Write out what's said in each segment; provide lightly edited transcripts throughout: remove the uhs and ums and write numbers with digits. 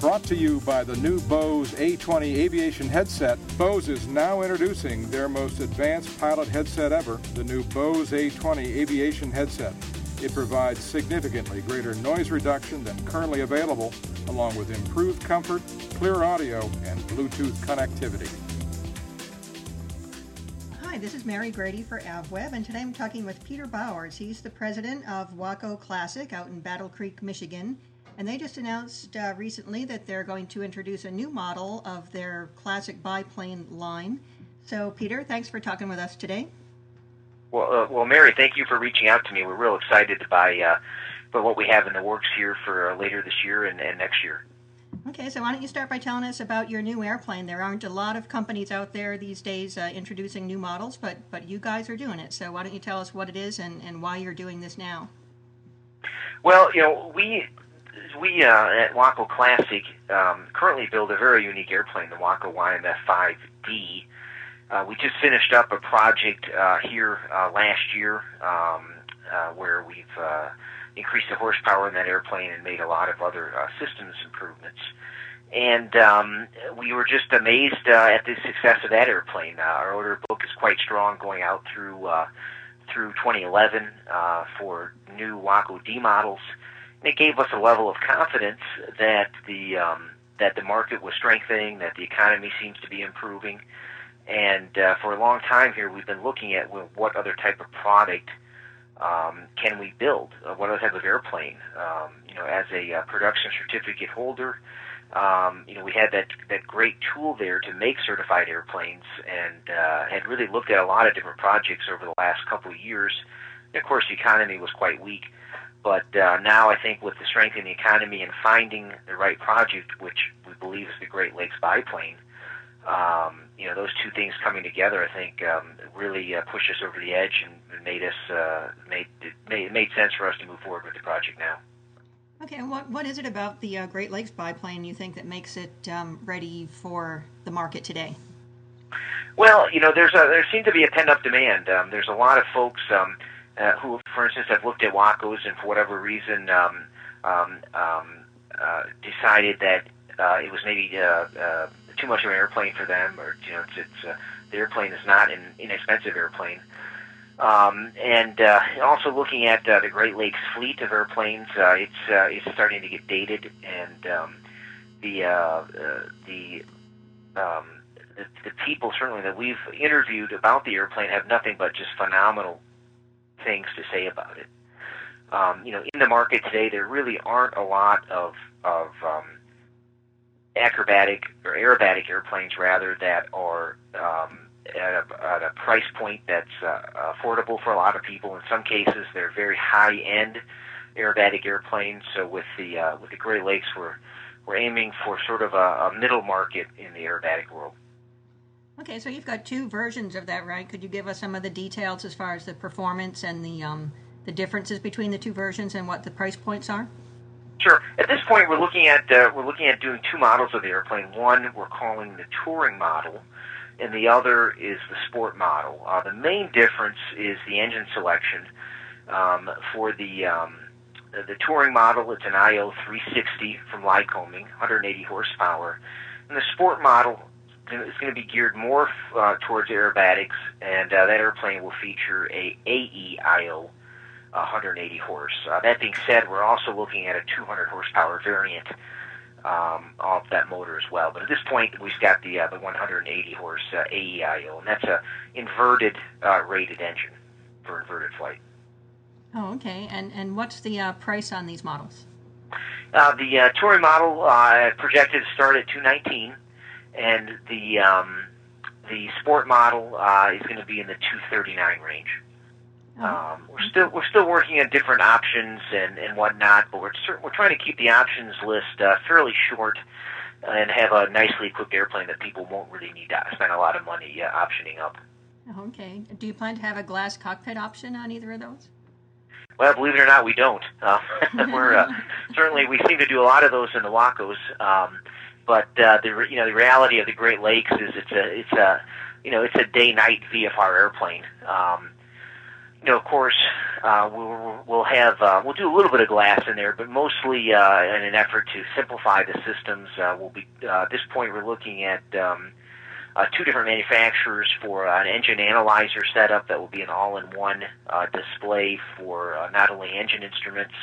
Brought to you by the new Bose A20 aviation headset, Bose is now introducing their most advanced pilot headset ever, the new Bose A20 aviation headset. It provides significantly greater noise reduction than currently available, along with improved comfort, clear audio, and Bluetooth connectivity. Hi, this is Mary Grady for AvWeb, and today I'm talking with Peter Bowers. He's the president of Waco Classic out in Battle Creek, Michigan. And they just announced recently that they're going to introduce a new model of their classic biplane line. So, Peter, thanks for talking with us today. Well, Mary, thank you for reaching out to me. We're real excited by what we have in the works here for later this year and next year. Okay, so why don't you start by telling us about your new airplane? There aren't a lot of companies out there these days introducing new models, but you guys are doing it. So why don't you tell us what it is and why you're doing this now? Well, we at Waco Classic currently build a very unique airplane, the Waco YMF-5D. We just finished up a project here last year where we've increased the horsepower in that airplane and made a lot of other systems improvements. And we were just amazed at the success of that airplane. Our order book is quite strong going out through 2011 for new Waco D models. It gave us a level of confidence that the market was strengthening, that the economy seems to be improving, and for a long time here we've been looking at what other type of product can we build, what other type of airplane. As a production certificate holder, we had that great tool there to make certified airplanes, and had really looked at a lot of different projects over the last couple of years. And of course, the economy was quite weak. But now I think with the strength in the economy and finding the right project, which we believe is the Great Lakes biplane, those two things coming together, I think, really pushed us over the edge and made sense for us to move forward with the project now. Okay, and what is it about the Great Lakes biplane you think that makes it ready for the market today? Well, there seemed to be a pent-up demand. There's a lot of folks who, for instance, have looked at Wacos and for whatever reason decided that it was maybe too much of an airplane for them, or the airplane is not an inexpensive airplane. And also looking at the Great Lakes fleet of airplanes, it's starting to get dated, and the people certainly that we've interviewed about the airplane have nothing but just phenomenal things to say about it. In the market today, there really aren't a lot of acrobatic or aerobatic airplanes, rather, that are at a price point that's affordable for a lot of people. In some cases, they're very high-end aerobatic airplanes. So with the Great Lakes, we're aiming for sort of a middle market in the aerobatic world. Okay, so you've got two versions of that, right? Could you give us some of the details as far as the performance and the differences between the two versions and what the price points are? Sure. At this point, we're looking at doing two models of the airplane. One we're calling the touring model, and the other is the sport model. The main difference is the engine selection. For the touring model, it's an IO 360 from Lycoming, 180 horsepower, and the sport model is going to be geared more towards aerobatics, and that airplane will feature a AEIO 180 horse. That being said, we're also looking at a 200 horsepower variant of that motor as well. But at this point, we've got the 180 horse AEIO, and that's a inverted rated engine for inverted flight. Oh, okay. And what's the price on these models? The touring model projected to start at $219. And the sport model is going to be in the $239 range. We're still working on different options and whatnot, but we're trying to keep the options list fairly short and have a nicely equipped airplane that people won't really need to spend a lot of money optioning up. Okay. Do you plan to have a glass cockpit option on either of those? Well, believe it or not, we don't. Certainly we seem to do a lot of those in the Wacos. But the reality of the Great Lakes is it's a day-night VFR airplane. of course, we'll do a little bit of glass in there, but mostly in an effort to simplify the systems. We'll be at this point we're looking at two different manufacturers for an engine analyzer setup that will be an all-in-one display for not only engine instruments,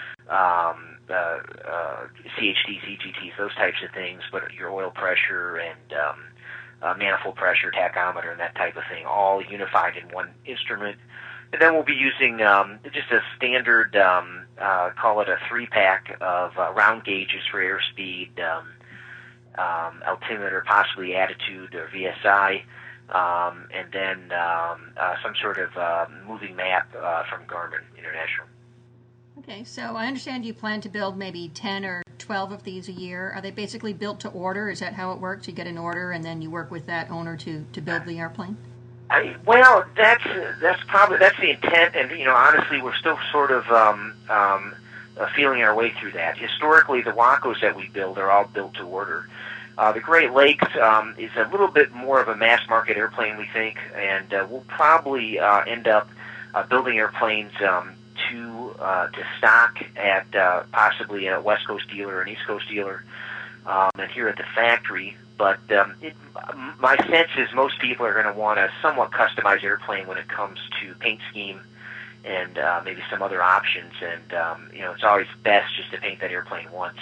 CHDs, EGTs, those types of things, but your oil pressure and manifold pressure, tachometer, and that type of thing, all unified in one instrument. And then we'll be using just a standard, call it a 3-pack of round gauges for airspeed, altimeter, possibly attitude or VSI, and then some sort of moving map from Garmin International. Okay, so I understand you plan to build maybe 10 or 12 of these a year. Are they basically built to order? Is that how it works? You get an order and then you work with that owner to build the airplane? Well, that's the intent, and honestly, we're still sort of feeling our way through that. Historically, the Wacos that we build are all built to order. The Great Lakes is a little bit more of a mass market airplane, we think, and we'll probably end up building airplanes to stock at possibly a West Coast dealer or an East Coast dealer, and here at the factory. But my sense is most people are going to want a somewhat customized airplane when it comes to paint scheme and maybe some other options. And it's always best just to paint that airplane once.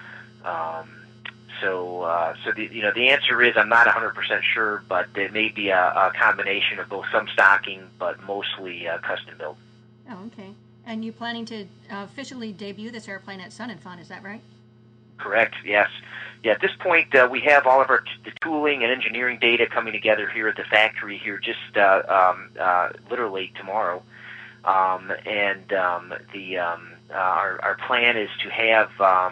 So the answer is I'm not 100% sure, but it may be a combination of both some stocking, but mostly custom build. Oh, okay. And you planning to officially debut this airplane at Sun 'n Fun, is that right? Correct, yes. Yeah, at this point, we have all of the tooling and engineering data coming together here at the factory here just literally tomorrow. And our plan is to have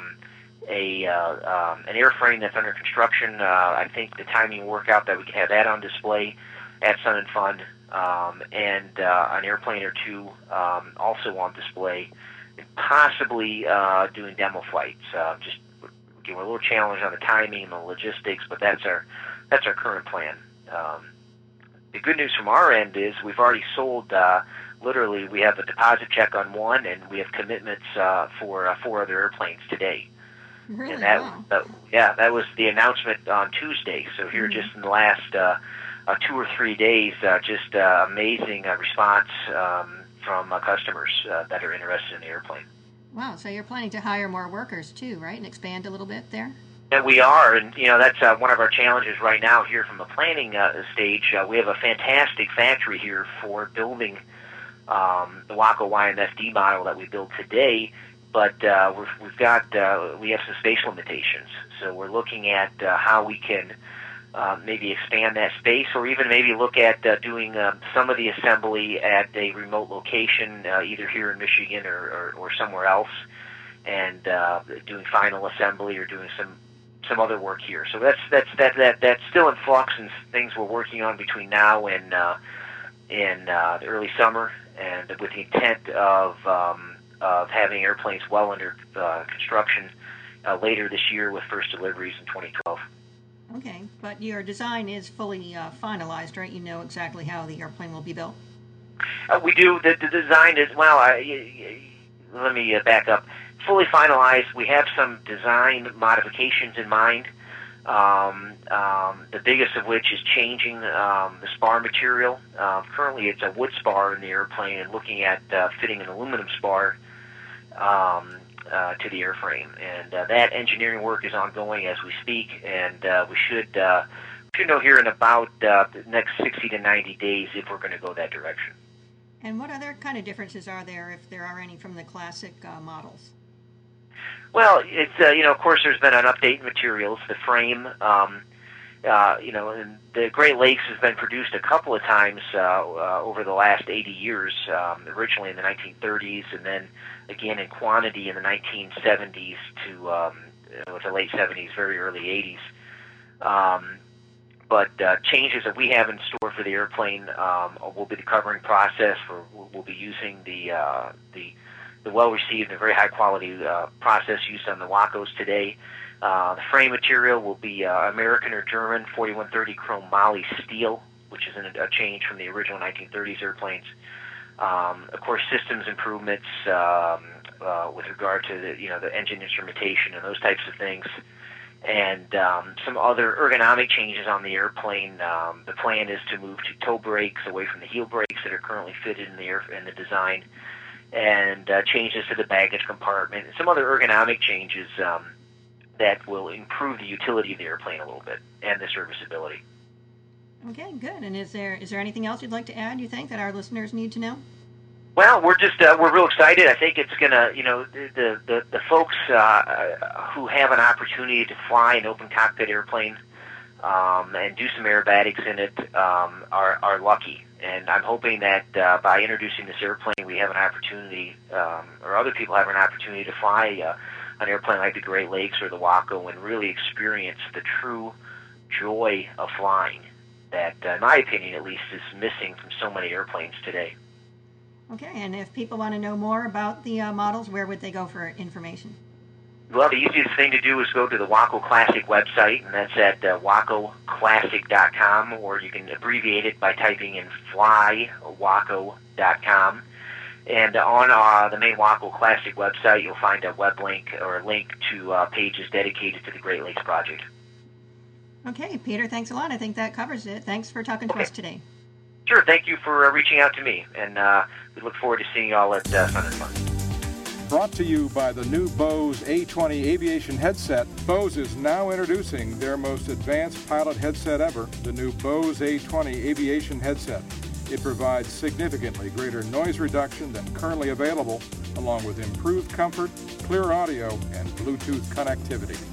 an airframe that's under construction. I think the timing will work out that we can have that on display at Sun 'n Fun, and an airplane or two also on display, and possibly doing demo flights. We're a little challenged on the timing and the logistics, but that's our current plan. The good news from our end is we've already sold. Literally, we have a deposit check on one, and we have commitments for 4 other airplanes today. Really? And Wow. that was the announcement on Tuesday. So here, just in the last 2 or 3 days, just amazing response from customers that are interested in the airplane. Wow, so you're planning to hire more workers too, right, and expand a little bit there? And we are, and that's one of our challenges right now here from the planning stage. We have a fantastic factory here for building the Waco YMFD model that we build today, but we have some space limitations. So we're looking at how we can maybe expand that space, or even maybe look at doing some of the assembly at a remote location, either here in Michigan or somewhere else, and doing final assembly or doing some other work here. So that's still in flux, and things we're working on between now and the early summer, and with the intent of having airplanes well under construction later this year with first deliveries in 2012. Okay, but your design is fully finalized, right? You know exactly how the airplane will be built? We do. The design is, well, let me back up. Fully finalized. We have some design modifications in mind, the biggest of which is changing the spar material. Currently it's a wood spar in the airplane, and looking at fitting an aluminum spar to the airframe, and that engineering work is ongoing as we speak, and we should know here in about the next 60 to 90 days if we're going to go that direction. And what other kind of differences are there, if there are any, from the classic models? Well, it's of course there's been an update in materials. The frame, and the Great Lakes has been produced a couple of times over the last 80 years. Originally in the 1930s, and then again in quantity in the 1970s to the late 70s, very early 80s. But changes that we have in store for the airplane will be the covering process. We'll be using the well-received and very high-quality process used on the Wacos today. The frame material will be American or German 4130 chrome moly steel, which is a change from the original 1930s airplanes. Of course, systems improvements with regard to the engine instrumentation and those types of things, and some other ergonomic changes on the airplane. The plan is to move to toe brakes away from the heel brakes that are currently fitted in the design, and changes to the baggage compartment, and some other ergonomic changes that will improve the utility of the airplane a little bit and the serviceability. Okay, good. And is there anything else you'd like to add, you think, that our listeners need to know? Well, we're real excited. I think it's gonna, the folks who have an opportunity to fly an open cockpit airplane and do some aerobatics in it are lucky. And I'm hoping that by introducing this airplane, we have an opportunity, or other people have an opportunity to fly an airplane like the Great Lakes or the Waco and really experience the true joy of flying that, in my opinion at least, is missing from so many airplanes today. Okay, and if people want to know more about the models, where would they go for information? Well, the easiest thing to do is go to the Waco Classic website, and that's at wacoclassic.com, or you can abbreviate it by typing in flywaco.com. And on the main Waco Classic website, you'll find a web link or a link to pages dedicated to the Great Lakes project. Okay, Peter, thanks a lot. I think that covers it. Thanks for talking to us today. Sure, thank you for reaching out to me, and we look forward to seeing you all at Sun and Fun. Brought to you by the new Bose A20 Aviation headset, Bose is now introducing their most advanced pilot headset ever, the new Bose A20 Aviation headset. It provides significantly greater noise reduction than currently available, along with improved comfort, clear audio, and Bluetooth connectivity.